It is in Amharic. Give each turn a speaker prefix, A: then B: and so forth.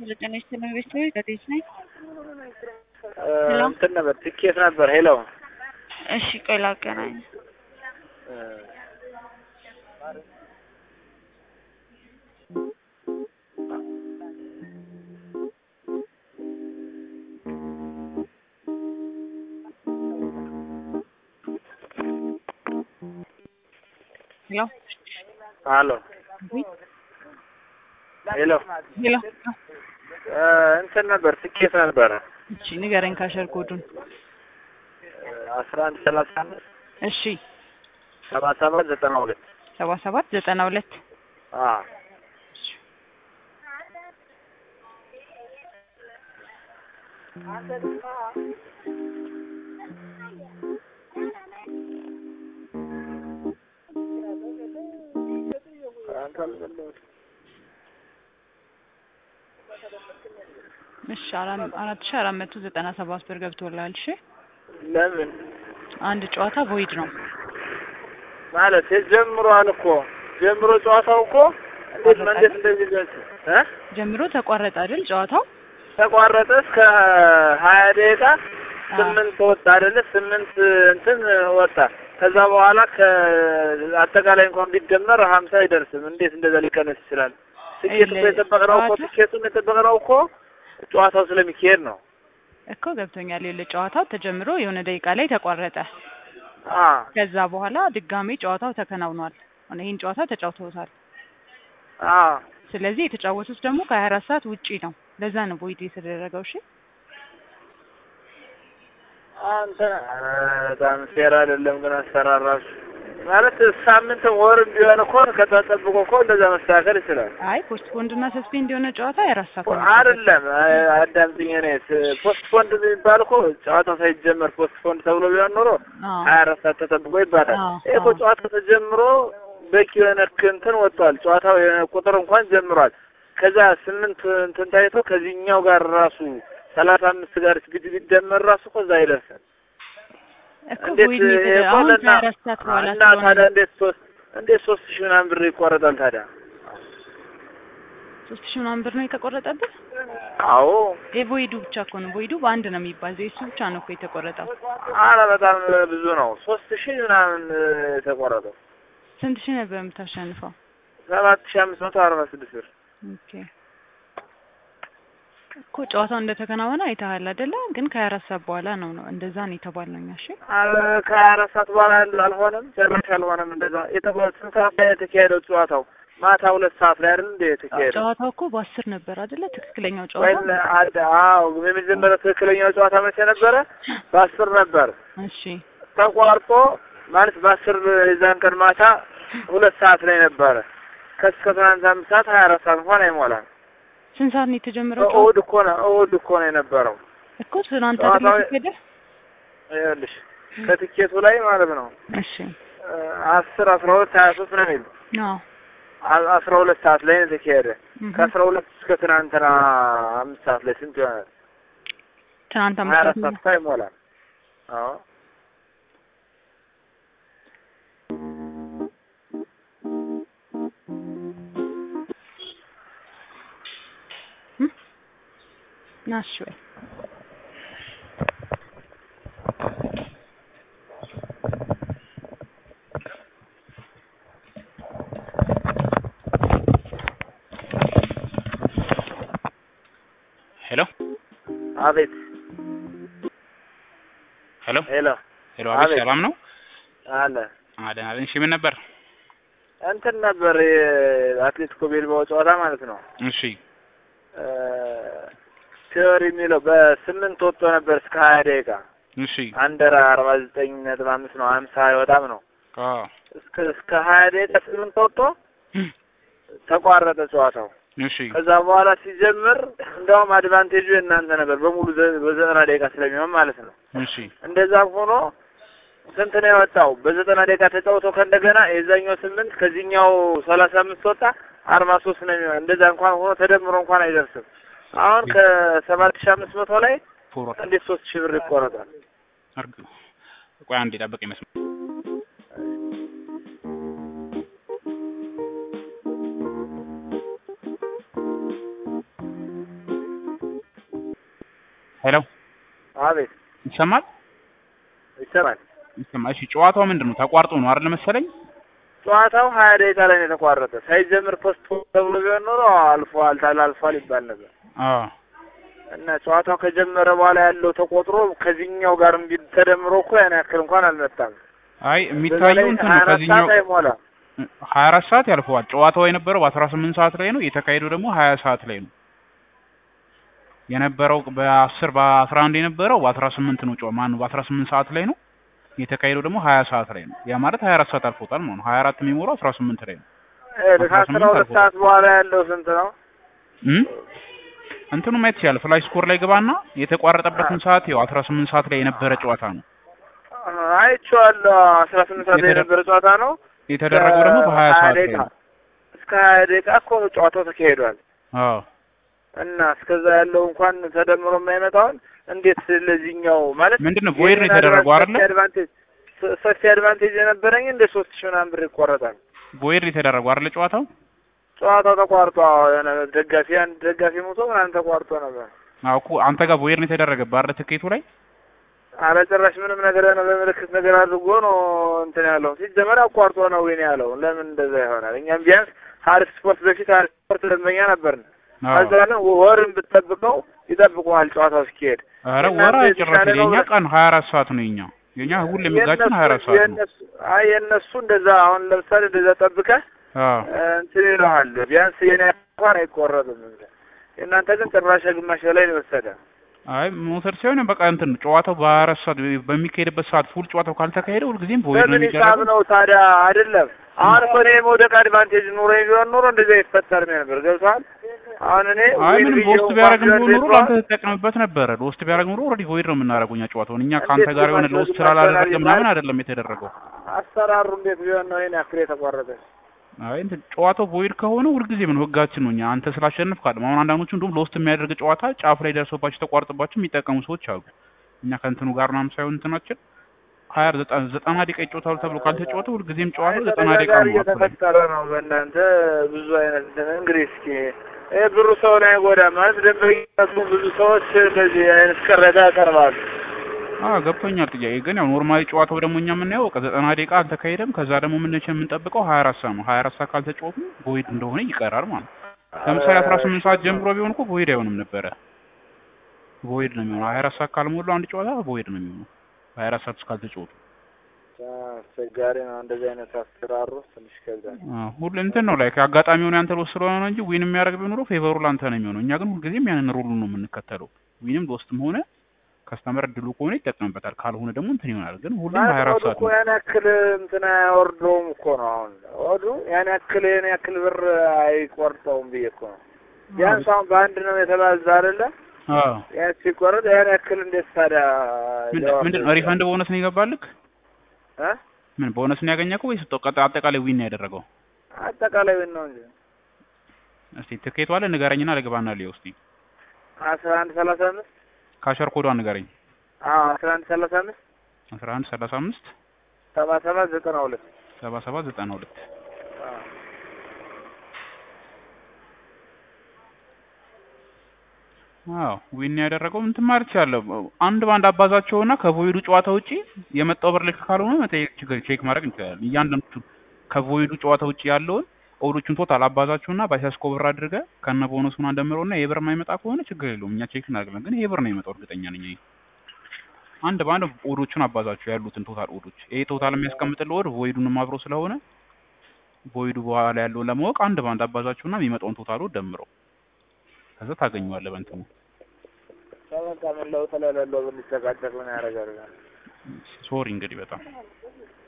A: ለጤና ይስጥልኝ ቤተሰብ ከዴት ነኝ። ሄሎ
B: እንትን ነበር ትኬት ነበር። ሄሎ
A: እሺ ቆይ ላገናኝ። ሄሎ
B: አሎ ሄሎ
A: ሄሎ
B: እንትን ነበር ትኬት ነበር።
A: እሺ ንገረኝ ካሸር ኮዱን።
B: 1135
A: እሺ
B: 7792
A: 7792 እሺ 4497 ብር ገብቶላል። እሺ
B: ለምን
A: አንድ ጨዋታ ቮይድ ነው
B: ማለት ጀምሯል እኮ ጀምሮ ጨዋታው እኮ እንዴት እንደዚህ
A: ጀምሮ ተቋረጠ አይደል? ጨዋታው
B: ተቋረጠ እስከ 20 ደቂቃ 8 ወጣ አይደለ? 8 እንትን ወጣ። ከዛ በኋላ ከአጠቃላይ እንኳን ቢደመር 50 አይደርስም። እንዴት እንደዛ ሊቀነስ ይችላል? ትኬቱ የተጠበቀው እኮ ጨዋታው ስለሚካሄድ ነው
A: እኮ ገብቶኛል። ጨዋታው ተጀምሮ የሆነ ደቂቃ ላይ ተቋረጠ። ከዛ በኋላ ድጋሜ ጨዋታው ተከናውኗል። ይሄን ጨዋታ ተጫውተውታል። ስለዚህ የተጫወቱት ደግሞ ከ24 ሰዓት ውጪ ነው። ለዛ ነው ቮይድ የተደረገው። እሺ
B: አንተ በጣም ፌር አይደለም ግን አሰራራሽ ማለት ሳምንት ወር ቢሆን እኮ ከተጠብቆ እኮ እንደዛ መስተካከል ይችላል።
A: አይ ፖስት ፖንድና ሰስፔንድ የሆነ ጨዋታ 24 ሰዓት ነው
B: አይደለም። አዳምጥኝ። እኔ ፖስት ፖንድ የሚባል እኮ ጨዋታው ሳይጀመር ፖስት ፖንድ ተብሎ ቢሆን ኖሮ 24 ሰዓት ተጠብቆ ይባላል። ይሄ እኮ ጨዋታው ተጀምሮ በቂ የሆነ እንትን ወጥቷል። ጨዋታው የሆነ ቁጥር እንኳን ጀምሯል። ከዛ 8 እንትን ታይቶ ከዚህኛው ጋር ራሱ 35 ጋር ቢደመር ራሱ እኮ እዛ ይደርሳል። እንዴት
A: አሁን 24 ሰዓት በኋላ
B: እና ታዲያ እንዴት 3000 ምናምን ብር ይቆረጣል ታዲያ?
A: 3000 ምናምን ብር ነው የተቆረጠበት?
B: አዎ
A: የቮይዱ ብቻ እኮ ነው። ቮይዱ በአንድ ነው የሚባለው። እሱ ብቻ ነው እኮ የተቆረጠው።
B: አረ በጣም ብዙ ነው። 3000 ምናምን የተቆረጠው።
A: ስንት ሺህ ነበር የምታሸንፈው?
B: 7546 ብር።
A: ኦኬ እኮ ጨዋታው እንደተከናወነ አይተሃል አይደለ? ግን ከ24 ሰዓት በኋላ ነው እንደዛ ነው የተባለው። እሺ
B: ከ24 ሰዓት በኋላ አልሆነም፣ ጭራሽ አልሆነም። እንደዛ ስንት ሰዓት ላይ የተካሄደው ጨዋታው? ማታ 2 ሰዓት ላይ አይደል እንዴ የተካሄደው?
A: ጨዋታው እኮ በ10 ነበር አይደለ? ትክክለኛው ጨዋታ
B: አዎ፣ የመጀመሪያው ትክክለኛው ጨዋታ መቼ ነበረ? በ10 ነበር።
A: እሺ
B: ተቋርጦ ማለት በ10 የዛን ቀን ማታ 2 ሰዓት ላይ ነበረ። ከእስከ ትናንት 5 ሰዓት 24 ሰዓት እንኳን አይሞላም።
A: ስንት ሰዓት ነው የተጀመረው?
B: እሑድ እኮ ነው የነበረው
A: እኮ ትናንት አይደል የተካሄደ?
B: ይኸውልሽ ከትኬቱ ላይ ማለት ነው።
A: እሺ
B: 10 12 23 ነው የሚል 12 ሰዓት ላይ ነው የተካሄደ። ከ12 እስከ ትናንትና 5 ሰዓት ላይ ስንት ይሆናል?
A: ትናንት 5
B: ሰዓት አይሞላም። አዎ
A: ናሽዌ
C: ሄሎ
B: አቤት።
C: ሄሎ አቤት። ሰላም ነው
B: አለ
C: አደናል። እሺ ምን ነበር?
B: እንትን ነበር አትሌቲኮ ቤልባኦ ጨዋታ ማለት ነው።
C: እሺ
B: ቲዮሪ የሚለው በ8 ወጥቶ ነበር እስከ 20 ደቂቃ።
C: እሺ
B: አንደር 49.5 ነው 50 አይወጣም ነው። እስከ 20 ደቂቃ 8 ወጥቶ ተቋረጠ ጨዋታው።
C: እሺ
B: ከዛ በኋላ ሲጀምር እንደውም አድቫንቴጁ የእናንተ ነበር በሙሉ በ90 ደቂቃ ስለሚሆን ማለት ነው።
C: እሺ
B: እንደዛም ሆኖ ስንት ነው የወጣው? በ90 ደቂቃ ተጫውቶ ከእንደገና የዛኛው 8 ከዚህኛው 35 ወጣ 43 ነው የሚሆን። እንደዛ እንኳን ሆኖ ተደምሮ እንኳን አይደርስም። አሁን ከ7500 ላይ እንዴት 3000 ብር ይቆረጣል?
C: ቆይ አንዴ ጠብቀኝ መስመር ሄሎ
B: አቤት
C: ይሰማል?
B: ይሰማል።
C: እሺ ጨዋታው ምንድነው? ተቋርጦ ነው አይደል መሰለኝ?
B: ጨዋታው 20 ደቂቃ ላይ ነው የተቋረጠ። ሳይጀምር ፖስት ተብሎ ቢሆን ኖሮ አልፏል ታላልፏል ይባል ነበር። እና ጨዋታው ከጀመረ በኋላ ያለው ተቆጥሮ ከዚህኛው ጋር ተደምሮ እኮ ያን ያክል እንኳን አልመጣም።
C: አይ የሚታየው እንትን ነው ከዚህኛው 24 ሰዓት ያልፈዋል። ጨዋታው የነበረው በ18 ሰዓት ላይ ነው፣ የተካሄደው ደግሞ 20 ሰዓት ላይ ነው። የነበረው በ10 በ11 የነበረው በ18 ነው ማነው በ18 ሰዓት ላይ ነው። የተካሄደው ደግሞ 20 ሰዓት ላይ ነው። ያ ማለት 24 ሰዓት አልፎታል ማለት ነው። 24 የሚሞላው 18 ላይ ነው።
B: ከ12 ሰዓት በኋላ ያለው ስንት ነው?
C: እንትኑ ማየት ይችላል። ፍላሽ ስኮር ላይ ገባና የተቋረጠበትን ሰዓት ያው 18 ሰዓት ላይ የነበረ ጨዋታ ነው።
B: አይቼዋለሁ። 18 ሰዓት ላይ የነበረ ጨዋታ ነው።
C: የተደረገው ደግሞ በ20 ሰዓት ላይ ነው።
B: እስከ 20 ደቂቃ እኮ ጨዋታው ተካሂዷል። እና እስከዛ ያለው እንኳን ተደምሮ የማይመጣውን እንዴት ለዚህኛው ማለት
C: ምንድነው ቮይድ ነው የተደረገው አይደል?
B: ሰፊ አድቫንቴጅ የነበረኝ እንደ 3000 ምናምን ብር ይቆረጣል።
C: ቮይድ የተደረገው አይደል ጨዋታው
B: ተቋርጦ አንድ ደጋፊ ሞቶ ምናምን ተቋርጦ ነበር።
C: እኮ አንተ ጋር ቮይድ ነው የተደረገበት አይደል ትኬቱ ላይ?
B: ኧረ ጭራሽ ምንም ነገር ነው በምልክት ነገር አድርጎ ነው እንትን ያለው። ሲጀመር አቋርጦ ነው ወይኔ ያለው። ለምን እንደዛ ይሆናል? እኛም ቢያንስ ሀሪፍ ስፖርት በፊት ሀሪፍ ስፖርት ደንበኛ ነበርን። አዛና ወርን ብትጠብቀው ይጠብቁሃል ጨዋታው እስኪሄድ።
C: ኧረ ወራ ጭራሽ የኛ ቀን 24 ሰዓት ነው የኛ ሁሉ የሚጋጭን 24 ሰዓት ነው።
B: አይ የነሱ እንደዛ አሁን ለምሳሌ እንደዛ ጠብቀህ እንትን ይልሃል። ቢያንስ የኔ እንኳን አይቆረጥም። እናንተ ግን ጭራሽ ግማሽ በላይ ነው ወሰደ። አይ
C: ሞተር ሲሆን በቃ እንትን ጨዋታው በ24 ሰዓት በሚካሄድበት ሰዓት ፉል ጨዋታው ካልተካሄደ ሁልጊዜም ቮይድ ነው የሚደረገው
B: ነው። ታዲያ አይደለም አሁን እኮ እኔ መውደቅ አድቫንቴጅ ኑሮኝ ቢሆን ኖሮ እንደዛ ይፈጠር ነበር። ገብቶሃል? አሁን እኔ
C: ምንም ሎስት ቢያደርግ ኖሮ ላንተ ተጠቅምበት ነበር። ሎስት ቢያደርግ ኖሮ ኦልሬዲ ቮይድ ነው የምናደርገው እኛ ጨዋታውን። እኛ ካንተ ጋር የሆነ ሎስት ስላላደረገ ምናምን አይደለም የተደረገው።
B: አሰራሩ እንዴት ቢሆን ነው ይሄን ያክል የተቋረጠ?
C: አይ እንትን ጨዋታው ቮይድ ከሆነ ሁልጊዜ ምን ህጋችን ነው። እኛ አንተ ስላሸነፍክ አይደለም። አሁን አንዳንዶቹ እንደውም ሎስት የሚያደርግ ጨዋታ ጫፍ ላይ ደርሶባቸው ተቋርጦባቸው የሚጠቀሙ ሰዎች አሉ። እኛ ከእንትኑ ጋር ምናምን ሳይሆን እንትናችን 90 ደቂቃ ይጫወታሉ ተብሎ ካልተጫወተ ሁልጊዜም ጨዋታው 90 ደቂቃ ነው።
B: እየተፈጠረ ነው በእናንተ ብዙ አይነት እንግዲህ እስኪ ብሩ ሰውን አይጎዳም ማለት ደንበኛቱ ብዙ ሰዎች ከዚህ አይነት ቅሬታ ያቀርባሉ።
C: ገብቶኛል። ጥያቄ ግን ያው ኖርማሊ ጨዋታው ደግሞ እኛ የምናየው 90 ደቂቃ አልተካሄደም። ከዛ ደግሞ የምንጠብቀው 24 ሰዓት ነው። 24 ሰዓት ካልተጫወቱ ቮይድ እንደሆነ ይቀራል ማለት ነው። ለምሳሌ 18 ሰዓት ጀምሮ ቢሆን እኮ ቮይድ አይሆንም ነበረ። ቮይድ ነው የሚሆነው 24 ሰዓት ካልሞላው አንድ ጨዋታ ቮይድ ነው የሚሆነው 24 ሰዓት ካልተጫወቱ።
B: አስቸጋሪ ነው እንደዚህ አይነት አሰራሩ ትንሽ ከብዳል።
C: ሁሉ እንትን ነው ላይክ አጋጣሚውን ያንተ ሎስ ስለሆነ ነው እንጂ ዊን የሚያደርግ ቢሆን ኖሮ ፌቨሩ ላንተ ነው የሚሆነው። እኛ ግን ሁልጊዜም ያንን ሩሉ ነው የምንከተለው። ዊንም ሎስትም ሆነ ከስተመር ድሉ ከሆነ ይጠቀምበታል፣ ካልሆነ ደግሞ እንትን ይሆናል። ግን ሁሉም 24 ሰዓት ነው።
B: ያን ያክል እንትን አይወርደውም እኮ ነው አሁን ወዱ ያን ያክል ብር አይቆርጠውም ብዬ እኮ ነው። ቢያንስ አሁን በአንድ ነው የተባዛ አይደለ? ያ ሲቆርጥ ያን ያክል እንዴት ታዲያ
C: ምንድን ነው ሪፈንድ ቦነስ ነው ይገባልክ? ምን ቦነስ ነው ያገኘከው ወይስ አጠቃላይ ዊን ነው ያደረገው?
B: አጠቃላይ ዊን ነው እንጂ።
C: እስቲ ትኬቱ አለ ንገረኝና ለግባና ልየው እስቲ።
B: 1135
C: ካሸር ኮዷን ንገረኝ።
B: 1135
C: 1135
B: 7792
C: 7792 ዊን ያደረገው እንትን ማለት ይችላል። አንድ ባንድ አባዛቸውና ከቮይዱ ጨዋታ ውጪ የመጣው ብር ልክ ካልሆነ መጠየቅ ቼክ ማድረግ እንችላለን። እያንዳንዱ ከቮይዱ ጨዋታ ውጪ ያለውን ኦዶቹን ቶታል አባዛቸውና ባይሳስኮ ብር አድርገ ከነ ቦነሱን እንደምረውና የብር የማይመጣ ከሆነ ችግር የለውም እኛ ቼክ እናደርጋለን። ግን ይሄ ብር ነው የመጣው እርግጠኛ ነኝ። አንድ ባንድ ኦዶቹን አባዛቸው ያሉትን ቶታል ኦዶች ይሄ ቶታል የሚያስቀምጥልህ ኦድ ቮይዱንም አብሮ ስለሆነ ቮይዱ በኋላ ያለውን ለማወቅ አንድ ባንድ አባዛቸውና የሚመጣውን ቶታል ኦድ ደምረው ከዛ ታገኘዋለህ በእንትኑ።
B: ተመጣጣኝ ለውጥ ለሌለው ብንጨቃጨቅ ምን ያደርጋል?
C: ሶሪ እንግዲህ በጣም